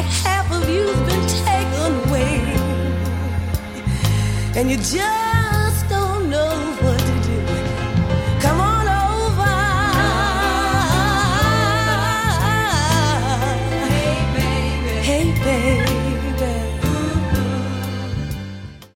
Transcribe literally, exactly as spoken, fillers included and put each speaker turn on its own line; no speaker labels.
like half of you's been taken away, and you just